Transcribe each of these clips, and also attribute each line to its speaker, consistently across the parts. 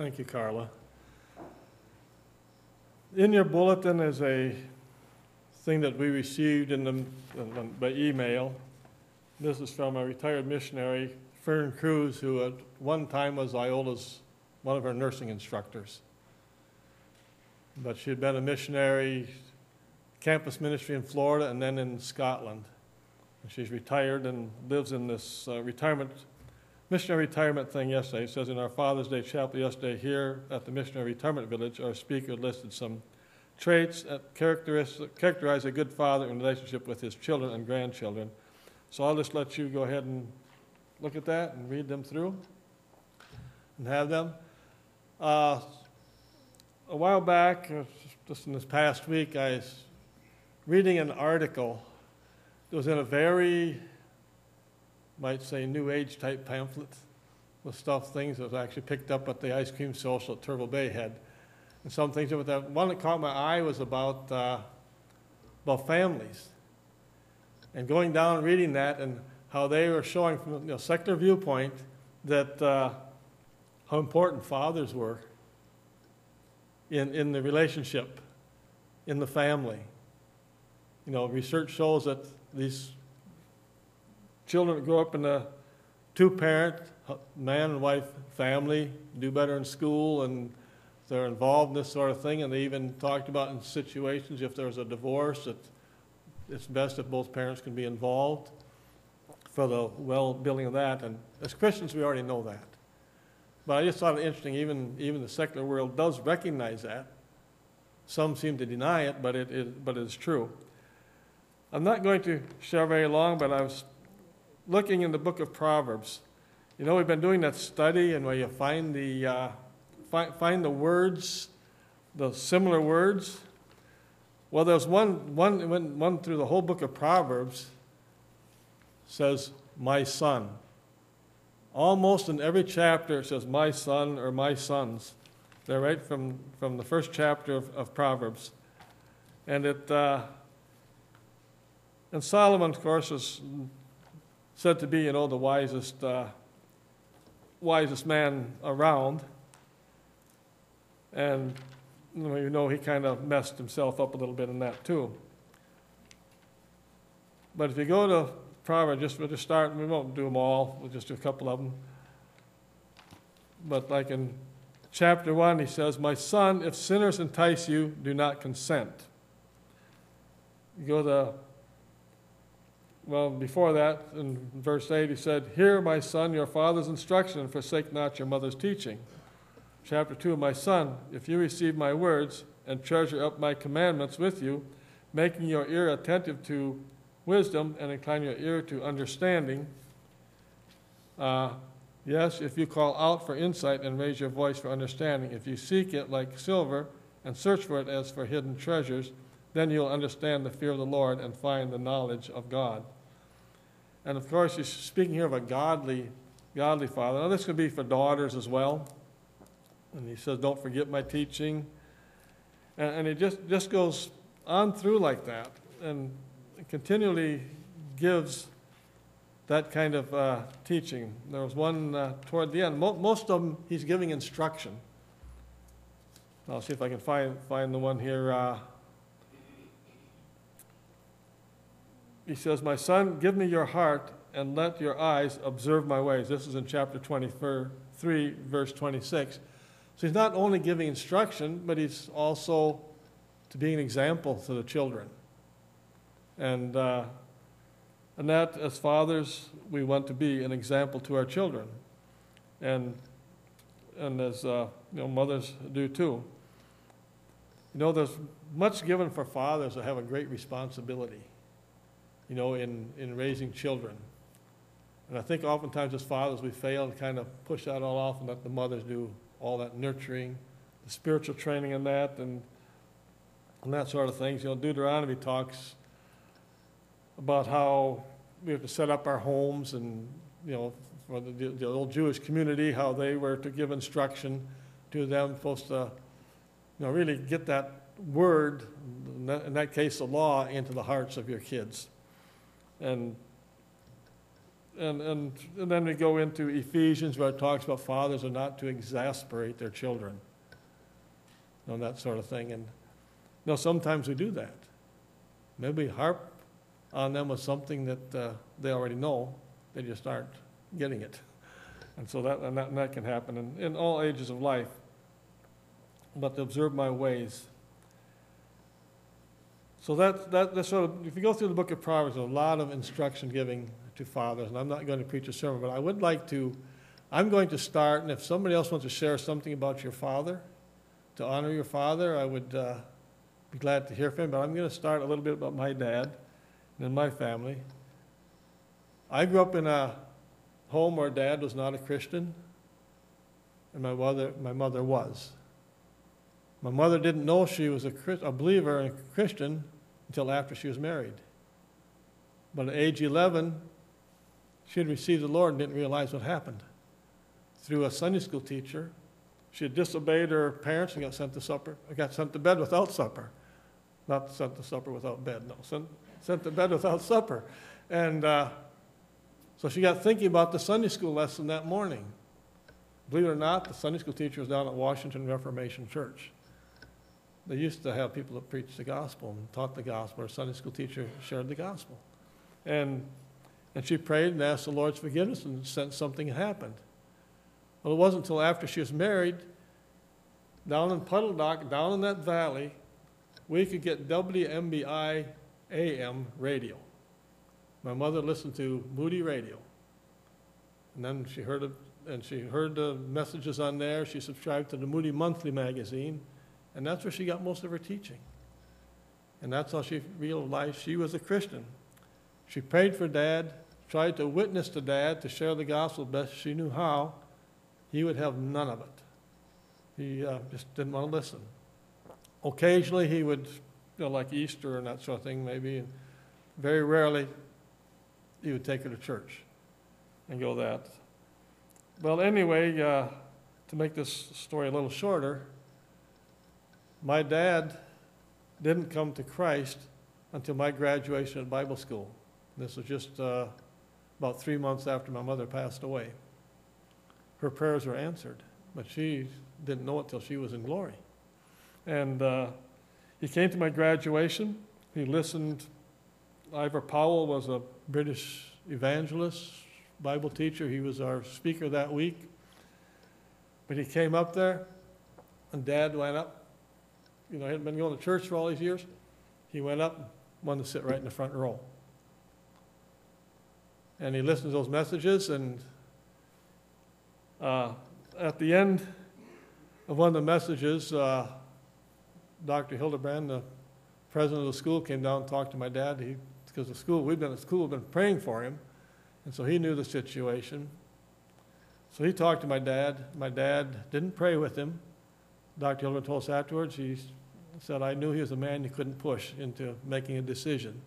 Speaker 1: Thank you, Carla. In your bulletin is a thing that we received by email. This is from a retired missionary, Fern Cruz, who at one time was Iola's one of her nursing instructors. But she had been a missionary, campus ministry in Florida and then in Scotland. And she's retired and lives in this missionary retirement thing yesterday. It says in our Father's Day chapel yesterday here at the Missionary Retirement Village, our speaker listed some traits that characterize a good father in relationship with his children and grandchildren. So I'll just let you go ahead and look at that and read them through and have them. A while back, just in this past week, I was reading an article. It was in a very, might say, New Age type pamphlet with things that was actually picked up at the ice cream social at Turtle Bay had. And some things, but that one that caught my eye was about families. And going down and reading that and how they were showing from a secular viewpoint that how important fathers were in the relationship, in the family. You know, research shows that these children that grow up in a two-parent, man and wife family, do better in school, and they're involved in this sort of thing. And they even talked about in situations, if there's a divorce, that it's best if both parents can be involved for the well-being of that. And as Christians, we already know that. But I just thought it interesting, even the secular world does recognize that. Some seem to deny it, but it is true. I'm not going to share very long, but I was looking in the book of Proverbs. You know, we've been doing that study, and where you find the words, the similar words. Well, there's one through the whole book of Proverbs says, "My son." Almost in every chapter it says, "My son" or "my sons." They're right from the first chapter of Proverbs. And and Solomon, of course, is said to be, the wisest man around. And he kind of messed himself up a little bit in that too. But if you go to Proverbs, we'll just start, we won't do them all, we'll just do a couple of them. But like in chapter 1, he says, "My son, if sinners entice you, do not consent." You go to, before that, in verse 8, he said, "Hear, my son, your father's instruction, and forsake not your mother's teaching." Chapter 2, "My son, if you receive my words and treasure up my commandments with you, making your ear attentive to wisdom and incline your ear to understanding. Yes, if you call out for insight and raise your voice for understanding, if you seek it like silver and search for it as for hidden treasures, then you'll understand the fear of the Lord and find the knowledge of God." And of course, he's speaking here of a godly father. Now, this could be for daughters as well. And he says, "Don't forget my teaching." And he just goes on through like that and continually gives that kind of teaching. There was one toward the end. Most of them, he's giving instruction. I'll see if I can find the one here. He says, "My son, give me your heart and let your eyes observe my ways." This is in chapter 23, verse 26. So he's not only giving instruction, but he's also to be an example to the children. And that, as fathers, we want to be an example to our children. And as mothers do too. There's much given for fathers that have a great responsibility, in raising children. And I think oftentimes as fathers we fail and kind of push that all off and let the mothers do all that nurturing, the spiritual training and that sort of things. Deuteronomy talks about how we have to set up our homes and, for the old Jewish community, how they were to give instruction to them, supposed to, really get that word, in that case the law, into the hearts of your kids. And and then we go into Ephesians where it talks about fathers are not to exasperate their children, and that sort of thing. And sometimes we do that. Maybe we harp on them with something that they already know. They just aren't getting it. And so that can happen in all ages of life. But to observe my ways. So that's sort of, if you go through the book of Proverbs, there's a lot of instruction giving to fathers. And I'm not going to preach a sermon, but I would like to, I'm going to start, and if somebody else wants to share something about your father, to honor your father, I would be glad to hear from him. But I'm going to start a little bit about my dad and my family. I grew up in a home where Dad was not a Christian, and my mother was. My mother didn't know she was a believer and a Christian until after she was married. But at age 11, she had received the Lord and didn't realize what happened. Through a Sunday school teacher, she had disobeyed her parents and got sent to bed without supper. Not sent to supper without bed, no. Sent to bed without supper. And so she got thinking about the Sunday school lesson that morning. Believe it or not, the Sunday school teacher was down at Washington Reformation Church. They used to have people that preached the gospel and taught the gospel, or a Sunday school teacher shared the gospel. And she prayed and asked the Lord's forgiveness and sensed something had happened. Well, it wasn't until after she was married, down in Puddle Dock, down in that valley, we could get WMBI AM radio. My mother listened to Moody Radio. And then she heard the messages on there. She subscribed to the Moody Monthly magazine. And that's where she got most of her teaching. And that's how she realized she was a Christian. She prayed for Dad, tried to witness to Dad, to share the gospel best she knew how. He would have none of it. He just didn't want to listen. Occasionally he would, like Easter and that sort of thing maybe, and very rarely he would take her to church and go that. Well, anyway, to make this story a little shorter, my dad didn't come to Christ until my graduation at Bible school. This was just about 3 months after my mother passed away. Her prayers were answered, but she didn't know it till she was in glory. And he came to my graduation. He listened. Ivor Powell was a British evangelist, Bible teacher. He was our speaker that week. But he came up there, and Dad went up. He hadn't been going to church for all these years. He went up and wanted to sit right in the front row. And he listened to those messages, and at the end of one of the messages, Dr. Hildebrand, the president of the school, came down and talked to my dad. Because the school, we'd been praying for him, and so he knew the situation. So he talked to my dad. My dad didn't pray with him. Dr. Hildebrand told us afterwards, he said, I knew he was a man you couldn't push into making a decision.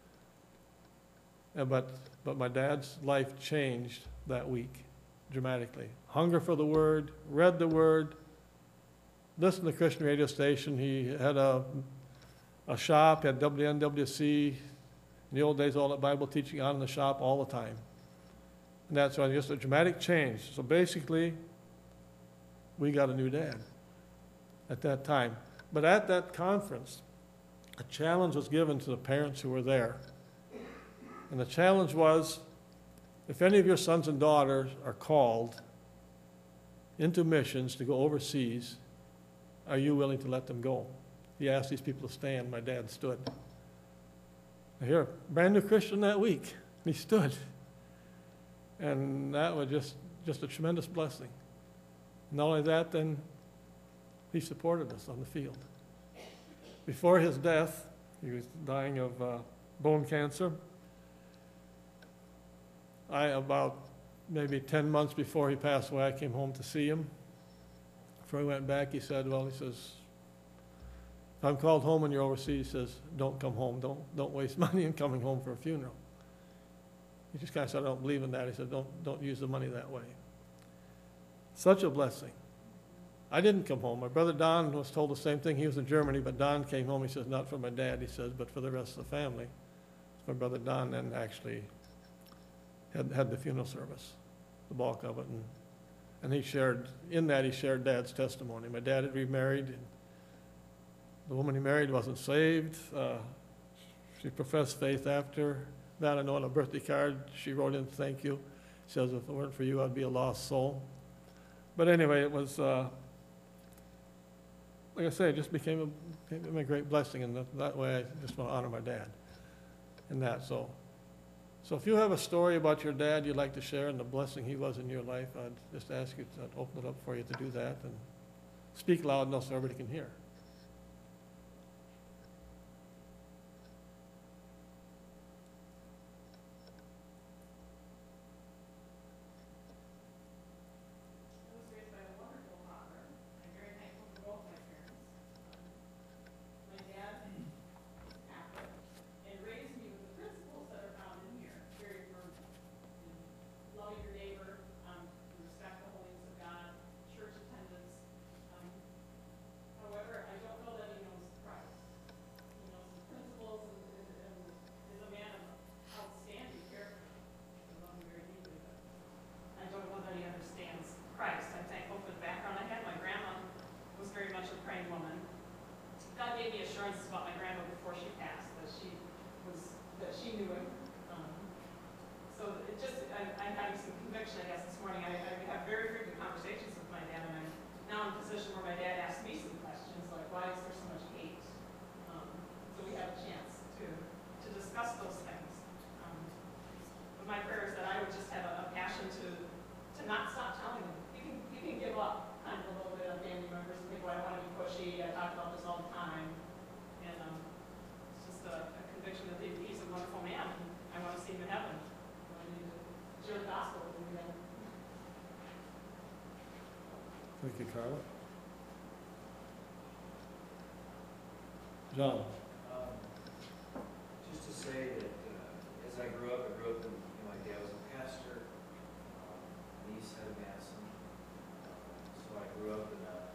Speaker 1: But my dad's life changed that week dramatically. Hunger for the Word, read the Word, listened to the Christian radio station. He had a shop, had WNWC. In the old days, all that Bible teaching on in the shop all the time. And that's why just a dramatic change. So basically, we got a new dad at that time. But at that conference, a challenge was given to the parents who were there. And the challenge was, if any of your sons and daughters are called into missions to go overseas, are you willing to let them go? He asked these people to stand. My dad stood. Here, a brand new Christian that week. He stood. And that was just a tremendous blessing. Not only that, then he supported us on the field. Before his death, he was dying of bone cancer. About maybe 10 months before he passed away, I came home to see him. Before he went back, he says, if I'm called home when you're overseas, he says, don't come home. Don't waste money in coming home for a funeral. He just kind of said, I don't believe in that. He said, don't use the money that way. Such a blessing. I didn't come home. My brother Don was told the same thing. He was in Germany, but Don came home. He says, not for my dad, he says, but for the rest of the family. My brother Don then actually had the funeral service, the bulk of it. And he shared Dad's testimony. My dad had remarried. And the woman he married wasn't saved. She professed faith after that. I know on a birthday card she wrote in thank you. She says, if it weren't for you, I'd be a lost soul. But anyway, it was, like I say, it just became a great blessing. And that way I just want to honor my dad in that. So if you have a story about your dad you'd like to share and the blessing he was in your life, I'd just ask you to open it up for you to do that and speak loud enough so everybody can hear. Thank you, Carla. John.
Speaker 2: Just to say that as I grew up in, my dad was a pastor, and he said Mass, so I grew up in a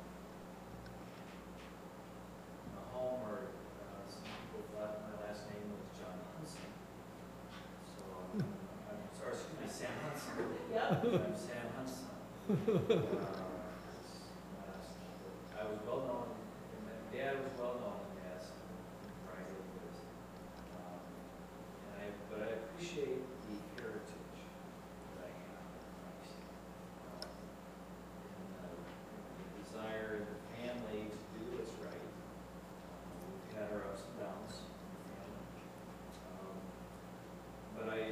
Speaker 2: home where some people thought my last name was John Hudson. So I'm sorry, excuse me, Sam Hudson. Yep. I'm Sam Hudson. I was well known, and my dad was well known in Mass, but I appreciate the heritage that I have in Christ, and the desire of the family to do what's right. We've had our ups and downs in the family, but I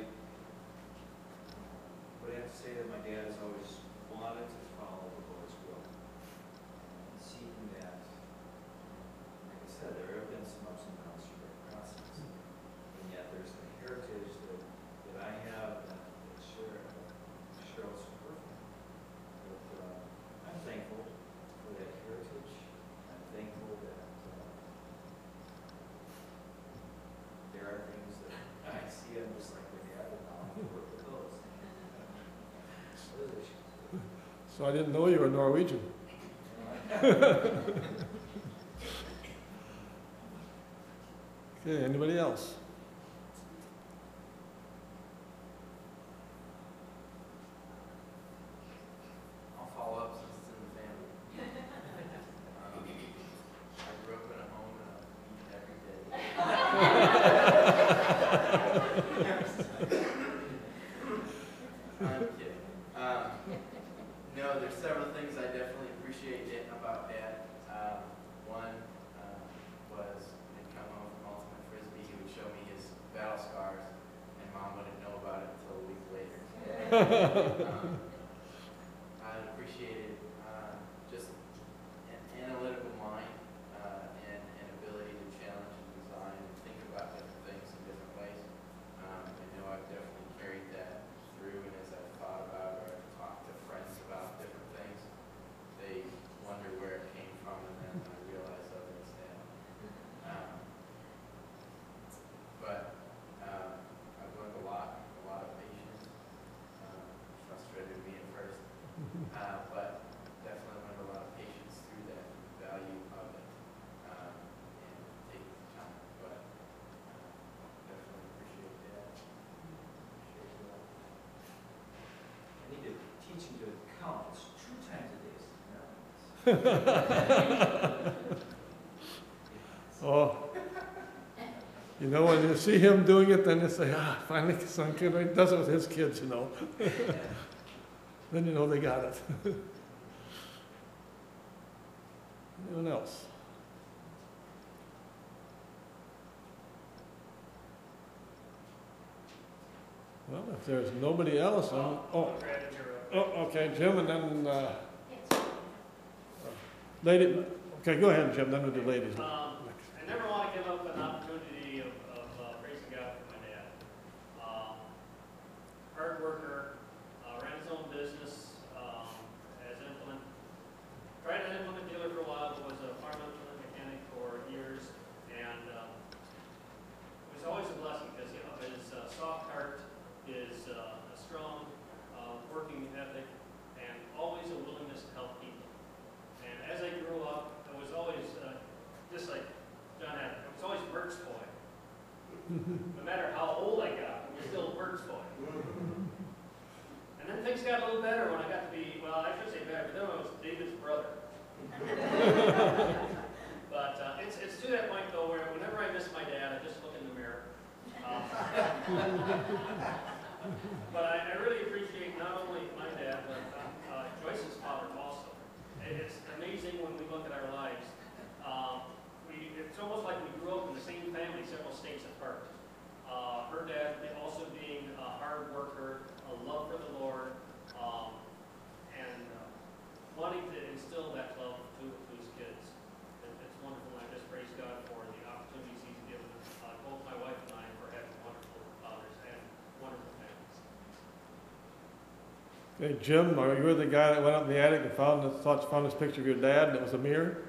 Speaker 2: would have to say that my dad has always wanted to follow the Lord's will, seeking that. Like I said, there have been some ups and downs through that process, and yet there's the heritage that I have that Cheryl's perfect. But I'm thankful for that heritage. I'm thankful that there are things that I see. I'm just like my dad, and I'll have to work with those. Those issues.
Speaker 1: So I didn't know you were Norwegian. Okay, anybody else?
Speaker 3: I'll follow up since it's in the family. I grew up in a home and a beach every day. I'm kidding. No, there's several things I definitely appreciate getting about Dad. One was he'd come home from Ultimate Frisbee, he would show me his battle scars, and Mom wouldn't know about it until a week later. I appreciated just an analytical mind and an ability to challenge and design and think about different things in different ways. I know I've definitely carried that through, and as I've thought about or I've talked to friends about different things, they wonder where it came from, and then I realize, oh, it's that. But I've learned a lot of patience. Frustrated me at first, but definitely learned a lot of patience through that, value of it, and taking the time. But definitely appreciate that. Appreciate that.
Speaker 1: Oh, you know, when you see him doing it, then you say, finally some kid does it with his kids, you know. Then you know they got it. Anyone else? Well, if there's nobody else, okay, Jim, and then, lady, okay, go ahead, Jim, then we'll do ladies.
Speaker 4: I never want to give up an opportunity of praising God for my dad. Hard worker, ran his own business, tried an implement dealer for a while, but was a farm implement mechanic for years, and it was always a blessing because of his soft heart, his strong working ethic, and always a willingness to help people. And as I grew up, I was always, just like John had, I was always Bert's boy. No matter how old I got, I was still Bert's boy. And then things got a little better when I got to be, well, I should say better, but then I was David's brother. But it's to that point, though, where whenever I miss my dad, I just look in the mirror. But I really appreciate not only my dad, but Joyce's father also. It's amazing when we look at our lives. It's almost like we grew up in the same family, several states apart. Her dad also being a hard worker, a love for the Lord, and wanting to instill that love to his kids. It's wonderful, and I just praise God for the opportunities he's given both my wife and I for having wonderful fathers and wonderful families.
Speaker 1: Okay, Jim, are you the guy that went up in the attic and found this picture of your dad that was a mirror?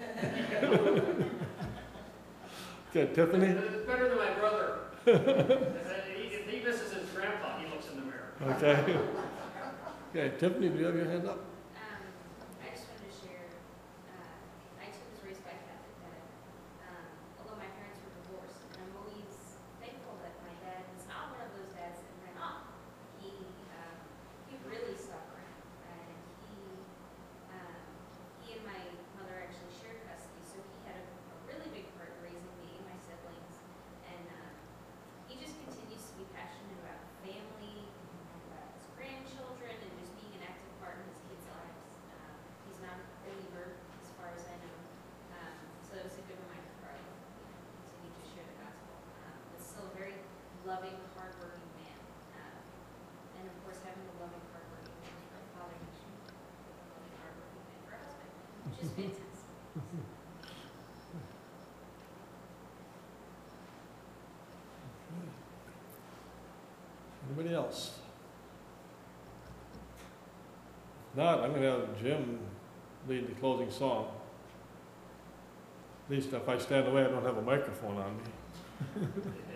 Speaker 1: Okay, Tiffany?
Speaker 4: It's better than my brother. If he misses his grandpa, he looks in the mirror.
Speaker 1: Okay. Okay, Tiffany, do you have your hand up?
Speaker 5: I just wanted to share, I too was raised by a Catholic dad. Although my parents were divorced, and I'm always thankful that my dad is not one of those dads that ran off. He really stuck around, and he and my mother actually shared custody, so he had a really big part in raising me and my siblings, and he just continues to be passionate about family, and about his grandchildren, and just being an active part in his kids' lives. He's not a believer, as far as I know, so it was a good reminder for us to continue to share the gospel. But still a very loving, hardworking man, and of course having a loving, hardworking man for a father, makes you a loving, hardworking man for a husband, which is fantastic.
Speaker 1: Anybody else? If not, I'm going to have Jim lead the closing song. At least if I stand away, I don't have a microphone on me.